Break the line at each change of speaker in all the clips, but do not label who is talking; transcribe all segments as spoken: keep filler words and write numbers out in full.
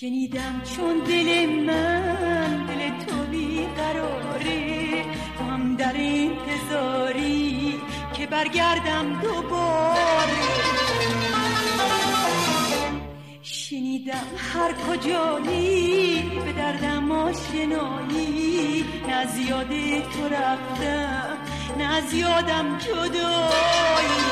شنیدم چون دل من دل تو بیقراره، تو هم در انتظاری که برگردم دوباره. شنیدم هر کجایی به دردم آشنایی، نه از یاد تو رفتم نه از یادم جدایی.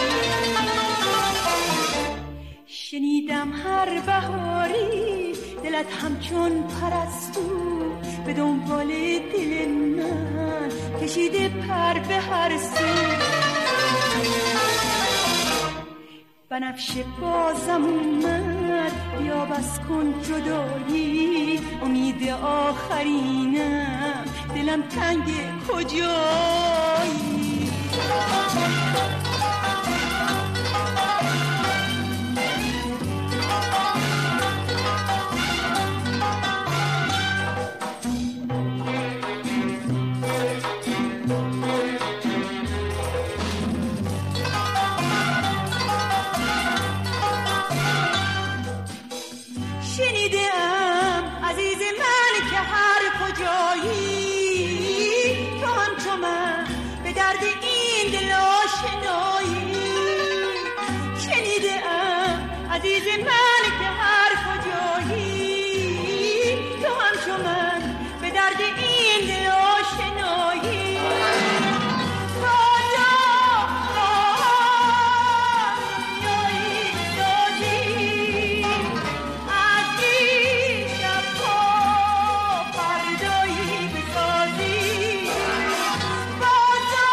شنیدم هر بهاری دلت همچون پرستو، به دنبال دل من کشیده پر به هر سو. بنفشه بازم اومد بیا بس کن جدایی، امید آخرینم دلم تنگ کجایی. عزیز من که هر کجایی، تو همچو من به درد این دل آشنایی. کجا آیایی دادی از این شب تا فردایی بسازی. کجا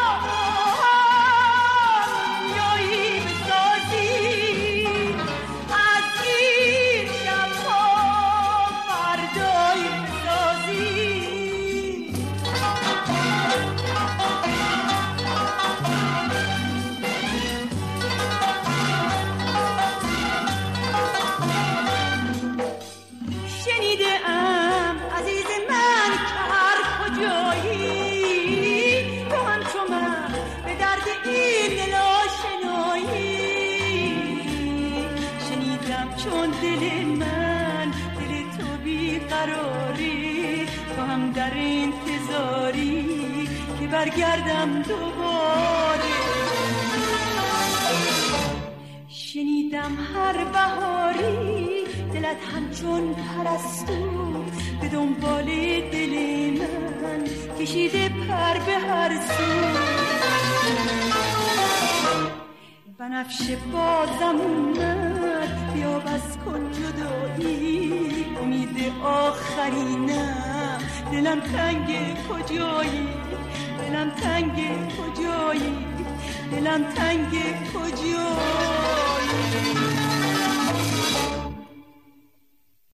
آیایی بسازی چون دل من دل تو بیقراری، تو هم در انتظاری که برگردم دوباره. شنیدم هر بهاری دلت همچون پرستو، به دنبال دل من کشیده پر به هر سو. بنفشه بازم اومد بیا بس کن جدایی، امید آخرینم دلم تنگ کجایی، دلم تنگ کجایی، دلم تنگ کجایی.